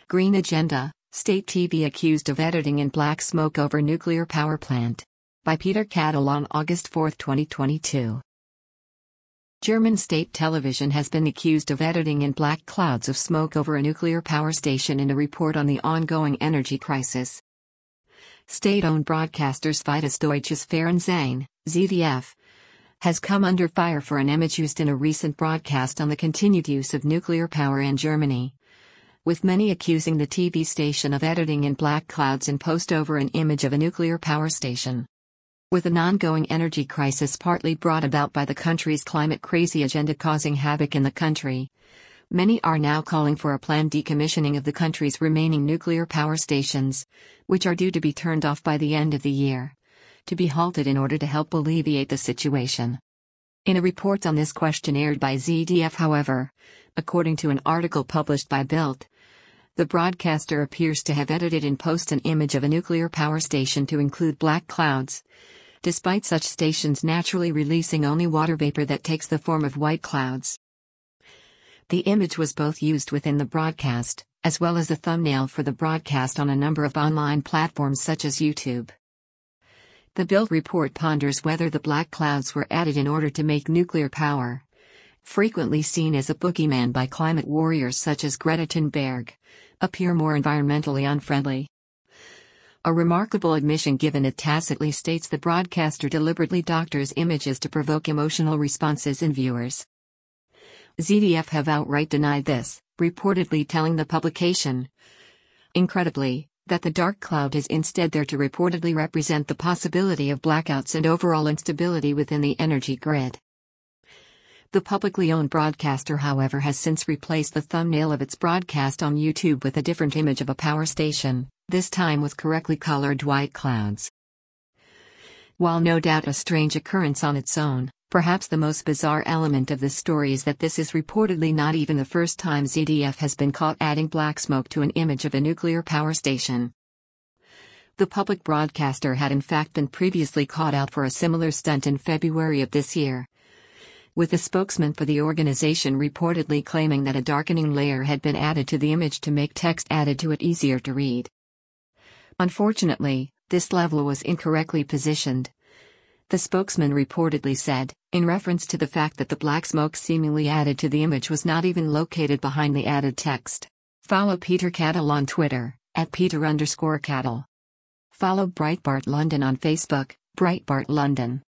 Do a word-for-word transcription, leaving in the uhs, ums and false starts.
Green Agenda, State T V accused of editing in black smoke over nuclear power plant. By Peter Cattle on August fourth, twenty twenty-two. German state television has been accused of editing in black clouds of smoke over a nuclear power station in a report on the ongoing energy crisis. State-owned broadcaster Zweites Deutsches Fernsehen, Z D F, has come under fire for an image used in a recent broadcast on the continued use of nuclear power in Germany, with many accusing the T V station of editing in black clouds in post over an image of a nuclear power station. With an ongoing energy crisis partly brought about by the country's climate-crazy agenda causing havoc in the country, many are now calling for a planned decommissioning of the country's remaining nuclear power stations, which are due to be turned off by the end of the year, to be halted in order to help alleviate the situation. In a report on this question aired by Z D F, however, according to an article published by Bild, the broadcaster appears to have edited in post an image of a nuclear power station to include black clouds, despite such stations naturally releasing only water vapor that takes the form of white clouds. The image was both used within the broadcast, as well as the thumbnail for the broadcast on a number of online platforms such as YouTube. The Bild report ponders whether the black clouds were added in order to make nuclear power, frequently seen as a boogeyman by climate warriors such as Greta Thunberg, appear more environmentally unfriendly. A remarkable admission given it tacitly states the broadcaster deliberately doctors images to provoke emotional responses in viewers. Z D F have outright denied this, reportedly telling the publication, incredibly, that the dark cloud is instead there to reportedly represent the possibility of blackouts and overall instability within the energy grid. The publicly owned broadcaster, however, has since replaced the thumbnail of its broadcast on YouTube with a different image of a power station, this time with correctly colored white clouds. While no doubt a strange occurrence on its own, perhaps the most bizarre element of this story is that this is reportedly not even the first time Z D F has been caught adding black smoke to an image of a nuclear power station. The public broadcaster had in fact been previously caught out for a similar stunt in February of this year, with the spokesman for the organization reportedly claiming that a darkening layer had been added to the image to make text added to it easier to read. Unfortunately, this level was incorrectly positioned, the spokesman reportedly said, in reference to the fact that the black smoke seemingly added to the image was not even located behind the added text. Follow Peter Cattle on Twitter, at Peter underscore Cattle. Follow Breitbart London on Facebook, Breitbart London.